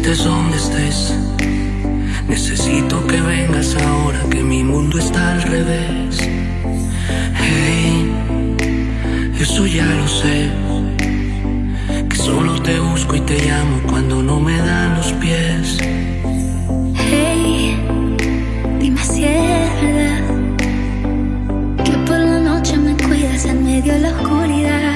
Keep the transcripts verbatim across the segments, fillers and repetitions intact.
estés donde estés, necesito que vengas ahora que mi mundo está al revés. Hey, eso ya lo sé, que solo te busco y te llamo cuando no me dan los pies. Hey, dime si es verdad que por la noche me cuidas en medio de la oscuridad.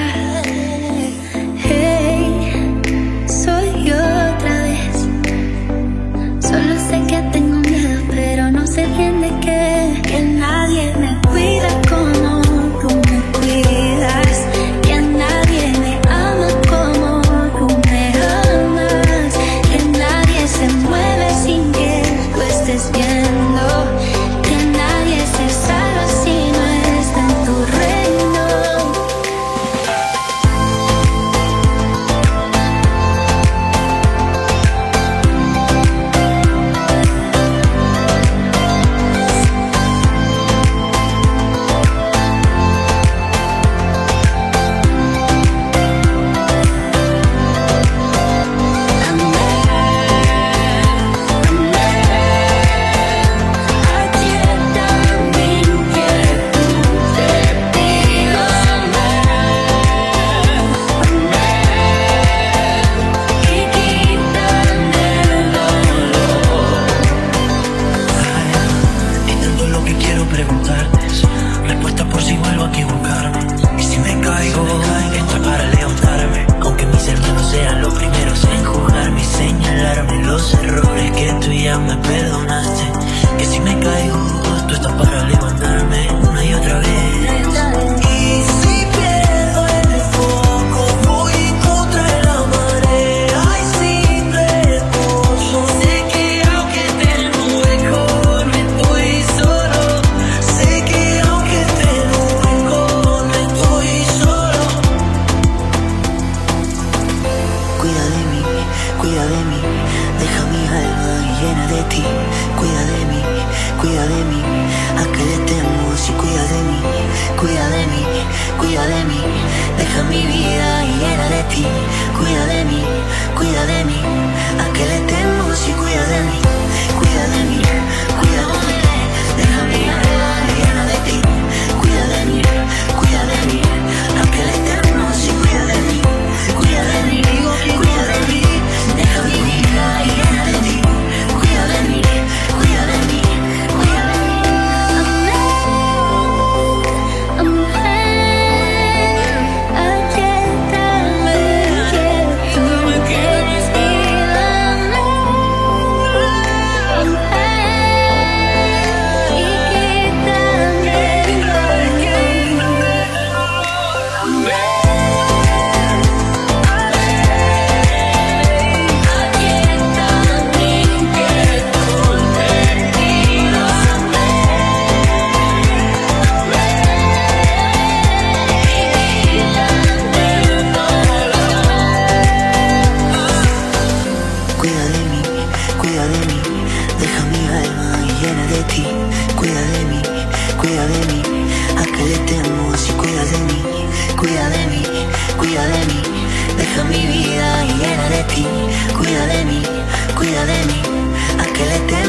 Deja mi vida llena de ti, cuida de mí, cuida de mí, a que le te